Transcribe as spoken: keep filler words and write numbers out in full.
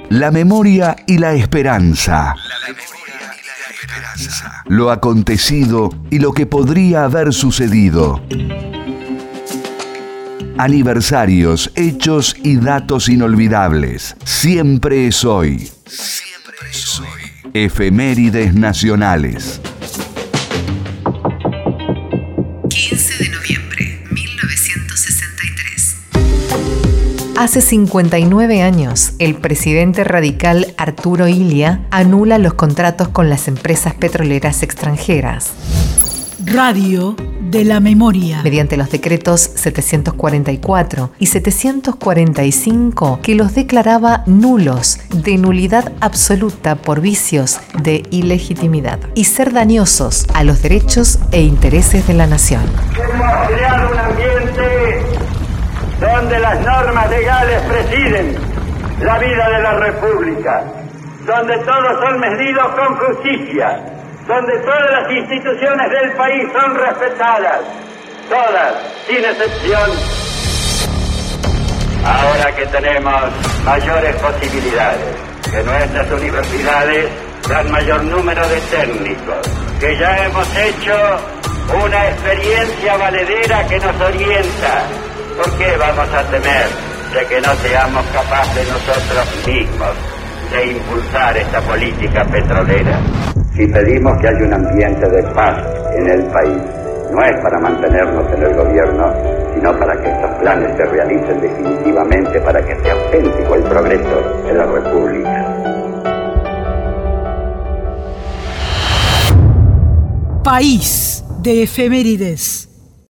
La memoria y la esperanza. La memoria y la esperanza. Lo acontecido y lo que podría haber sucedido. Aniversarios, hechos y datos inolvidables. Siempre es hoy. Siempre es hoy. Efemérides nacionales. quince de noviembre, mil novecientos sesenta y tres. Hace cincuenta y nueve años, el presidente radical Arturo Illia anula los contratos con las empresas petroleras extranjeras. Radio de la Memoria. Mediante los decretos setecientos cuarenta y cuatro y setecientos cuarenta y cinco, que los declaraba nulos, de nulidad absoluta por vicios de ilegitimidad y ser dañosos a los derechos e intereses de la nación. Hemos creado un ambiente donde las normas legales presiden la vida de la República, donde todos son medidos con justicia, donde todas las instituciones del país son respetadas, todas, sin excepción. Ahora que tenemos mayores posibilidades, que nuestras universidades dan mayor número de técnicos, que ya hemos hecho una experiencia valedera que nos orienta, ¿por qué vamos a temer de que no seamos capaces nosotros mismos de impulsar esta política petrolera? Si pedimos que haya un ambiente de paz en el país, no es para mantenernos en el gobierno, sino para que estos planes se realicen definitivamente, para que sea auténtico el progreso de la República. País de efemérides.